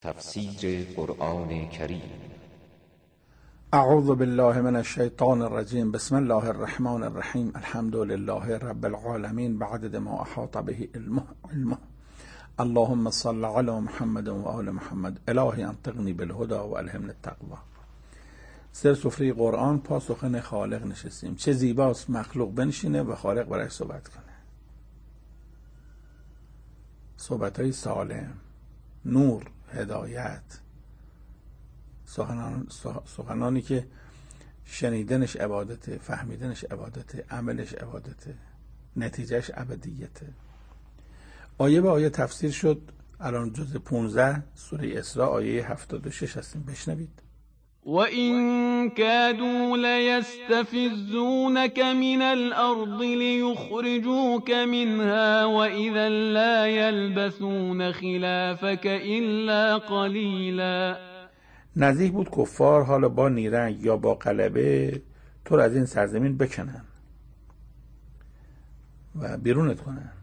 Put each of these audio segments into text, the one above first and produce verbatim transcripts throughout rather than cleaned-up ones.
تفسیر قرآن کریم. اعوذ بالله من الشیطان الرجیم. بسم الله الرحمن الرحیم. الحمد لله رب العالمین بعدد ما احاط به علمه علمه. اللهم صل علی محمد و آل محمد. الهی انطقنی بالهدى و الهمنی التقوی. سر سفره قرآن پاسخن خالق نشستیم. چه زیباست مخلوق بنشینه و خالق برای صحبت کنه. صحبت‌های سالم، نور، هدایت، سخنان، سخنانی که شنیدنش عبادته، فهمیدنش عبادته، عملش عبادته، نتیجهش ابدیته. آیه به آیه تفسیر شد. الان جزء پانزده سوره اسراء آیه هفتاد و شش هستیم. بشنوید. وَإِن كَادُوا لَيَسْتَفِزُّونَكَ مِنَ الْأَرْضِ لِيُخْرِجُوكَ مِنْهَا وَإِذًا لَا يَلْبَثُونَ خِلَافَكَ إِلَّا قَلِيلًا. نزدیک بود کفار حالا با نیرنگ یا با غلبه تو رو از این سرزمین بکنن و بیرونت کنن.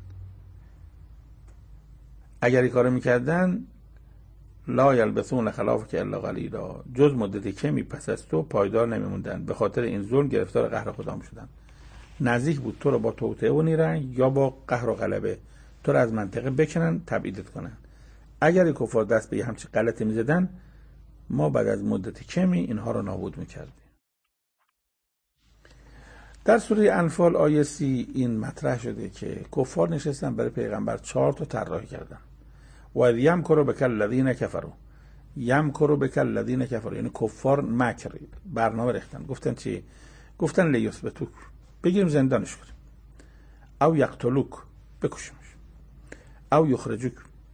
اگر این کارو میکردن لا یلبثون خلافک الا قلیلا، جز مدت کمی پس از تو پایدار نمیموندن. به خاطر این ظلم گرفتار قهر خدا میشدن. نزدیک بود تو رو با توطئه و نیرنگ یا با قهر و غلبه تو رو از منطقه بکنن، تبعیدت کنن. اگر کفار دست به یه همچین غلطی میزدن ما بعد از مدت کمی اینها رو نابود میکردیم. در سوره انفال آیه سی این مطرح شده که کفار نشستن برای پیغمبر چهار تا طراحی کردن. و یمکروا بک الذین کفروا. یمکروا بک الذین کفروا یعنی کفار مکر برنامه ریختن. گفتن چی؟ گفتن لیثبتوک، بگیریم زندانش کنیم، او یقتلوک، بکشیمش، او یخرجوک،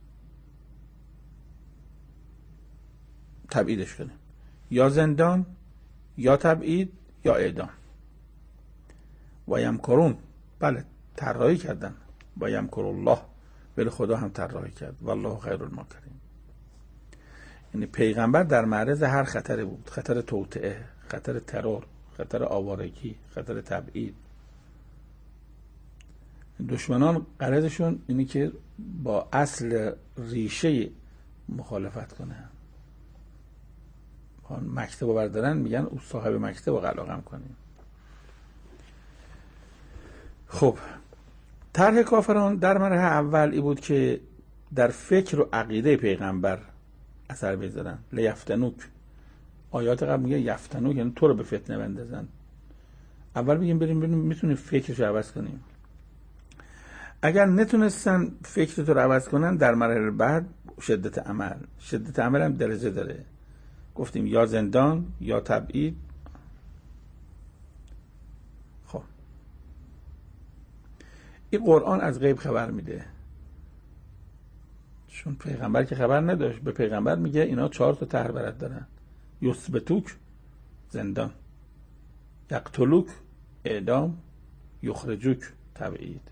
تبعیدش کنیم، یا زندان یا تبعید یا اعدام. و یمکرون، بله طراحی کردن. و یمکر الله، ولی خدا هم طراحی کرد. والله خیر الماکرین. یعنی پیغمبر در معرض هر خطری بود. خطر توطئه، خطر ترور، خطر آوارگی، خطر تبعید. دشمنان غرضشون اینی که با اصل ریشه مخالفت کنه. مکتب رو بردارن میگن او صاحب مکتب رو قلقم کنیم. خب طرح کافران در مرحله اول ای بود که در فکر و عقیده پیغمبر اثر بذارن. لیفتنوک، آیات قبل میگه یفتنوک یعنی تو رو به فتنه بندازن. اول بگیم بریم بریم میتونیم فکرش رو عوض کنیم. اگر نتونستن فکر تو رو عوض کنن در مرحله بعد شدت عمل. شدت عمل هم درجه داره. گفتیم یا زندان یا تبعید. خب این قرآن از غیب خبر میده، چون پیغمبر که خبر نداشت. به پیغمبر میگه اینا چهار تا طرح برات دارن. یثبتوک، زندان، یقتلوک، اعدام، یخرجوک، تبعید.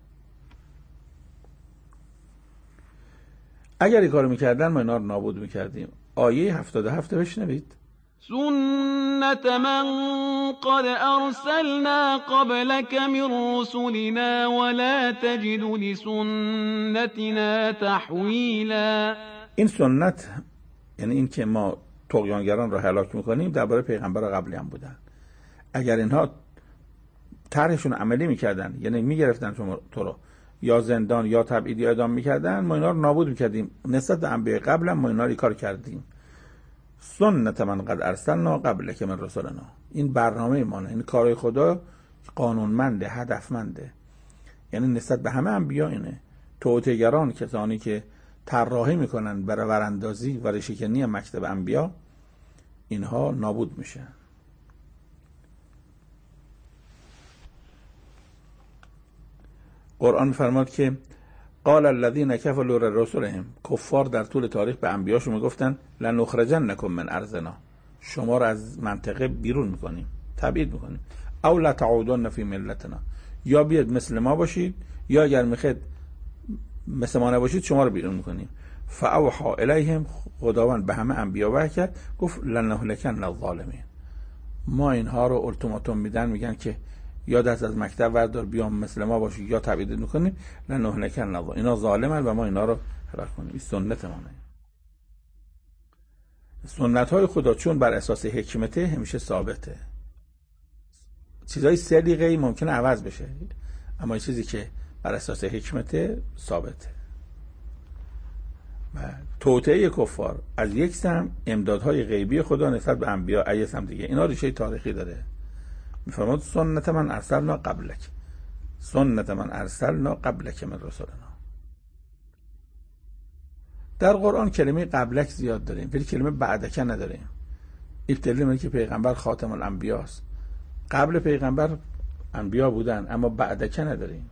اگر این کارو میکردن ما اینا رو نابود میکردیم. آیه هفتاد و هفت بشنوید. سنت من قد ارسلنا قبلك من رسلنا ولا تجد لسنتنا تحویلا. این سنت یعنی این که ما طغیانگران رو هلاک میکنیم درباره پیغمبر قبلی هم بودن. اگر اینها طرحشون عملی میکردن، یعنی میگرفتن تو رو یا زندان یا تبعید یا اعدام میکردن، ما اینا رو نابود میکردیم. نسبت به انبیاء قبل هم ما اینا رو کار کردیم. سنت من قد ارسلنا قبلک من رسلنا، این برنامه ما، این کارهای خدا قانونمنده، هدفمنده. یعنی نسبت به همه انبیا اینه. توطئه‌گران، کسانی که طراحی میکنن برای وراندازی و ریشه‌کنی مکتب انبیا، اینها نابود میشن. قرآن فرماد که قال الذين كفروا لرسلهم، کفار در طول تاریخ به انبیاشون میگفتن لنخرجنکم من ارضنا، شما را از منطقه بیرون میکنیم، تبعید میکنیم. او لتعودن فی ملتنا، یا بیاد مثل ما باشید یا اگر میخواید مثل ما نباشید شما رو بیرون میکنیم. فاوحى الیهم، خداوند به همه انبیا وحی کرد، گفت لنهلکن الظالمین، ما اینها رو التیماتوم میدن، میگن که یا دست از مکتب وردار بیام مثل ما باشی یا تبعید میکنیم. لنهلکن الظالمین، اینا ظالمن و ما اینا رو هلاک کنیم. این سنت مانه. سنت های خدا چون بر اساس حکمته همیشه ثابته. چیزای سلیقه‌ای ممکنه عوض بشه، اما این چیزی که بر اساس حکمته ثابته. و توطئه کفار از یک سم، امدادهای غیبی خدا نسبت به انبیا از یک سم دیگه، اینا ریشه تاریخی داره. میفرماد سنت من ارسلنا قبلک، سنت من ارسلنا قبلک من رسولنا. در قرآن کلمه قبلک زیاد داریم ولی کلمه بعدک نداریم. این دلیل اینه که پیغمبر خاتم الانبیاست. قبل پیغمبر انبیا بودن اما بعدک نداریم.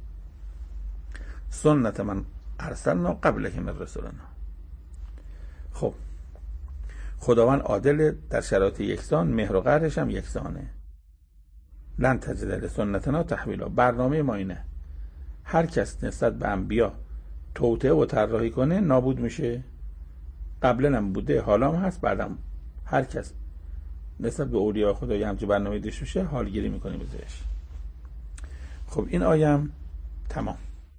سنت من ارسلنا قبلک من رسولنا. خب خداوند عادل، در شرایط یکسان، مهر و قهرش هم یکسانه. لن تجد لسنتنا تحویلا. برنامه ما اینه هر کس نسبت به انبیا توطئه و طراحی کنه نابود میشه. قبلا هم بوده، حالا هم هست، بعدم هر کس نسبت به اولیاء خدا یه همچین برنامه داشته باشه حالگیری میکنه بزرش. خب این آیه تمام.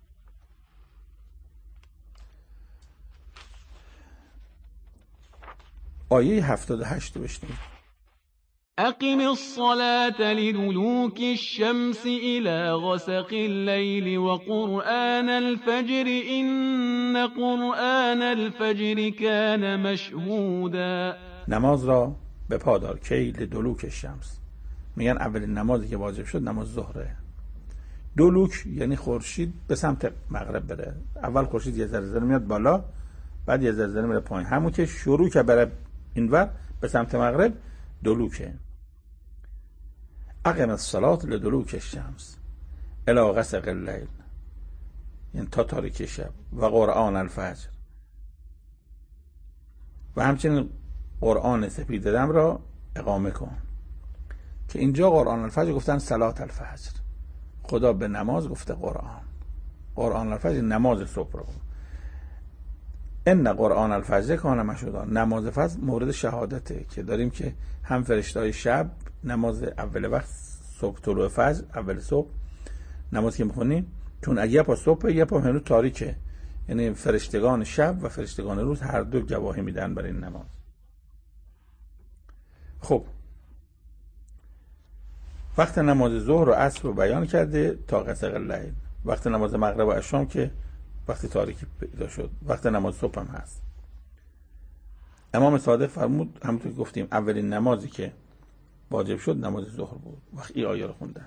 آیه هفتاد و هشت رو بشنید. اقم الصلاة لدلوك الشمس إلى غسق الليل وقرآن الفجر إن قرآن الفجر كان مشهودا. نماز را به پا دار کی لدلوک الشمس. میگن اولین نمازی که واجب شد نماز ظهره. دلوک یعنی خورشید به سمت مغرب بره. اول خورشید یه ذره ذره میاد بالا، بعد یه ذره ذره میره پایین. همون که شروع که بره اینور به سمت مغرب دلوکه. اقم الصلاة لدلوک الشمس الی غسق اللیل، یعنی تا تاریکی شب، و قرآن الفجر، و همچنین قرآن سپید دم را اقامه کن. که اینجا قرآن الفجر گفتن صلات الفجر، خدا به نماز گفته قرآن. قرآن الفجر نماز صبح رو. ان قرآن الفجر کان مشهودا. نماز فجر مورد شهادته که داریم که هم فرشته‌های شب نماز اول وقت صبح طلوع فجر اول صبح نماز که میخونیم، چون اگه یه پا صبح یه پا هنوز تاریکه، یعنی فرشتگان شب و فرشتگان روز هر دو گواهی میدن برای این نماز. خب وقت نماز ظهر و عصر رو بیان کرده تا غسق اللیل. وقت نماز مغرب و عشام که وقتی تاریکی پیدا شد، وقت نماز صبح هم هست. امام صادق فرمود همونطور که گفتیم اولین نمازی که واجب شد نماز ظهر بود. وقت این آیه رو خوندن.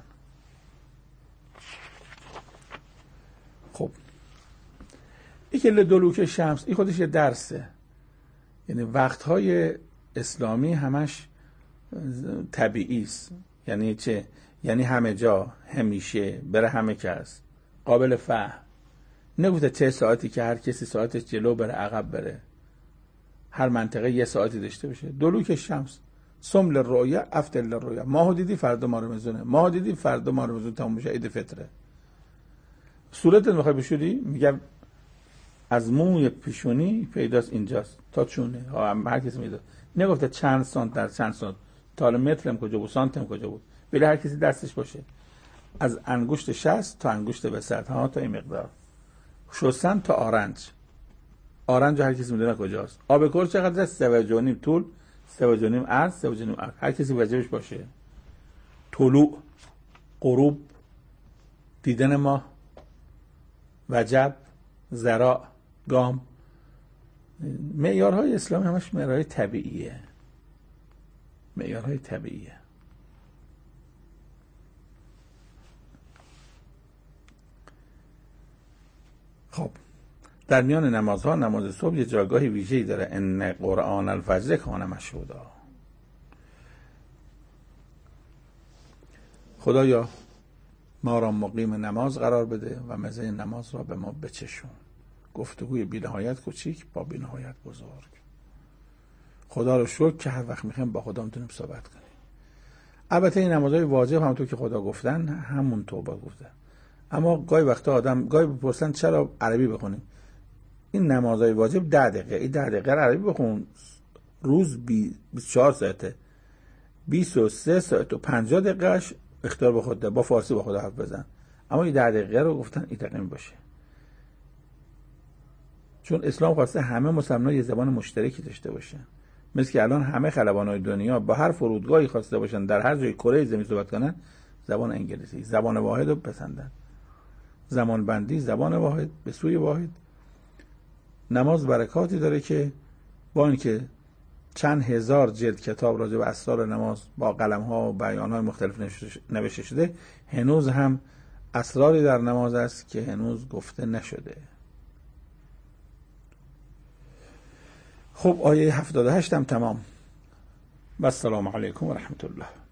خب این که لدلوک شمس این خودش یه درسه. یعنی وقتهای اسلامی همش طبیعی است. یعنی چه؟ یعنی همه جا، همیشه، بره همه کس، قابل فهم. نگفته چه ساعتی که هر کسی ساعتش جلو بره عقب بره، هر منطقه یه ساعتی داشته باشه. دلوک شمس سم للرؤیا افطر للرؤیا. ماهو دیدی فردا ما رو میزونه، ماهو دیدی فردا ما رو میزونه، تموم میشه عید فطره. صورتت میخوای بشوری میگم از موی پیشونی پیداست اینجاست تا چونه، هر کسی میدونه. نگفته چند سانت در چند سانت، تا متر هم کجا بود، سانت هم کجا بود، ولی هر کسی دستش باشه از انگشت شست تا انگشت وسط، ها تا این مقدار. شستن تا آرنج، آرنج هر کسی میدونه کجاست. آب کور چقدر؟ سه و دو نیم طول، سه و دو نیم عرض، سه و دو نیم عرض. هر کسی وجبش باشه. طلوع، غروب، دیدن ماه، وجب، ذراع، گام. معیارهای اسلامی همش معیارهای طبیعیه. معیارهای طبیعیه. خب در میان نمازها نماز صبح یه جایگاه ویژه‌ای داره. ان قرآن الفجر کان مشهودا. خدایا ما را مقیم نماز قرار بده و مزه نماز را به ما بچشون. گفتگوی بی نهایت کوچیک با بی نهایت بزرگ. خدا رو شکر که هر وقت میخوایم با خدا میتونیم صحبت کنیم. البته این نمازهای واجب همونطور که خدا گفتن همون توبه گفتن، اما گاهی وقتا آدم گاهی بپرسن چرا عربی بخونیم. این نمازهای واجب ده دقیقه، این ده دقیقه عربی بخون. روز بیست و چهار ساعته، بیست و سه ساعت و پنجاه دقیقهش اختیار به خود ده. با فارسی با خدا حرف بزن، اما این ده دقیقه رو گفتن این دقیقه باشه، چون اسلام خواسته همه مسلمان یه زبان مشترکی داشته باشن. مثل که الان همه خلبانای دنیا با هر فرودگاهی خواسته باشن در هر جای کره زمین صحبت کنن زبان انگلیسی، زبان واحد رو پسندن، زمان بندی، زبان واحد به سوی واحد. نماز برکاتی داره که با اینکه چند هزار جلد کتاب راجع به اسرار نماز با قلم‌ها و بیان‌های مختلف نوشته شده، هنوز هم اسراری در نماز است که هنوز گفته نشده. خب آیه هفتاد و هشت هم تمام. و السلام علیکم و رحمت الله.